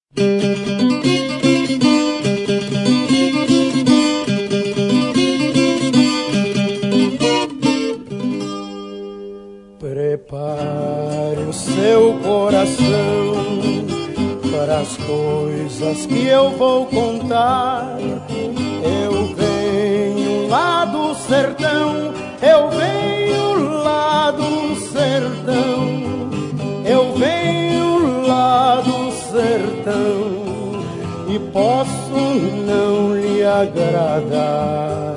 Prepare o seu coração para as coisas que eu vou contar. Eu venho lá do sertão, eu venho lá do sertão, eu venho lá do sertão e posso não lhe agradar.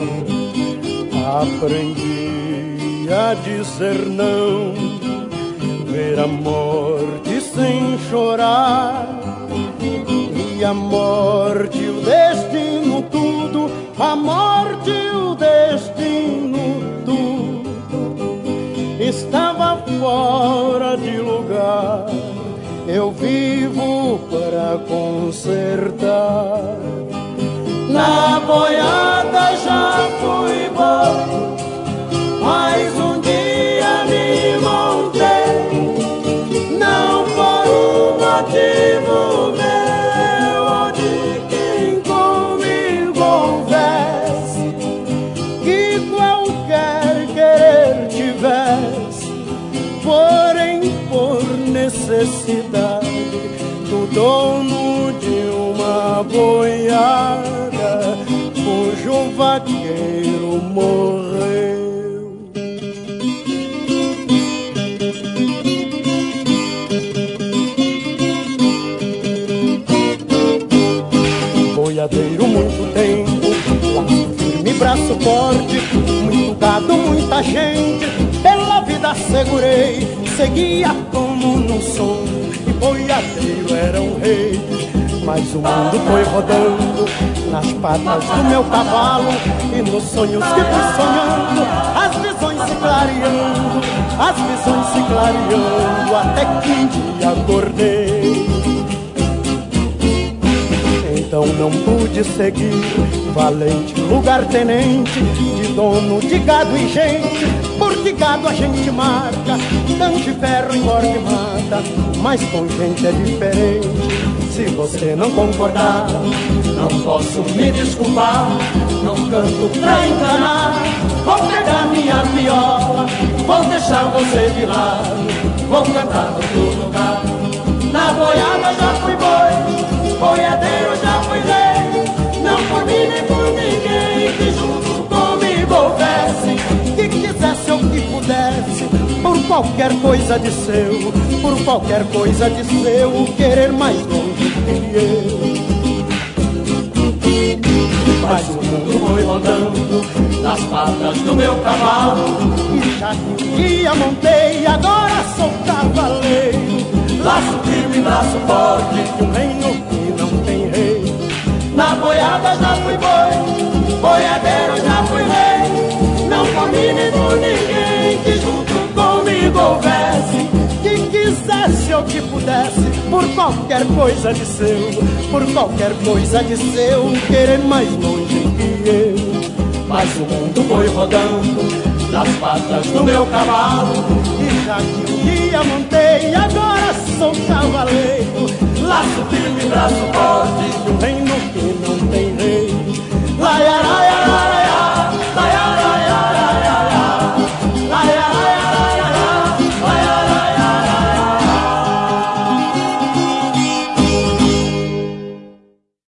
Aprendi a dizer não, ver a morte sem chorar, e a morte, o destino, tudo, a morte, o destino, tudo, estava fora de lugar. Eu vivo para consertar. Na boiada já fui bom, mas um dia me montei, não por um motivo meu ou de quem comigo houvesse, que qualquer querer tivesse, porém por necessidade do dono de uma boiada cujo vaqueiro morreu. Boiadeiro muito tempo, laço firme, braço forte, muito gado, muita gente, pela vida segurei, seguia como num som, e boiadeiro era um rei. Mas o mundo foi rodando nas patas do meu cavalo, e nos sonhos que fui sonhando, as visões se clareando, as visões se clareando, até que um dia acordei. Então não pude seguir, valente lugar-tenente, de dono de gado e gente, porque gado a gente marca, tanque ferro engorda e mata, mas com gente é diferente. Se você não concordar, não posso me desculpar, não canto pra enganar, vou pegar minha viola, vou deixar você de lado, vou cantar no teu lugar. Na boiada já fui boi, boiadeiro já fui rei, não por mim nem por ninguém que junto comigo houvesse, que quisesse ou que pudesse, por qualquer coisa de seu, por qualquer coisa de seu, querer mais longe que eu. Mas o mundo foi rodando nas patas do meu cavalo, e já que um dia montei, agora sou cavaleiro. Laço firme, braço forte, de um reino que não tem rei. Na boiada já fui boi, boiadeiro já fui rei, não por mim nem por ninguém que junto comigo houvesse, que quisesse ou que pudesse, por qualquer coisa de seu, por qualquer coisa de seu, querer mais longe que eu. Mas o mundo foi rodando nas patas do meu cavalo, e já que um dia montei, agora sou cavaleiro. Laço firme, braço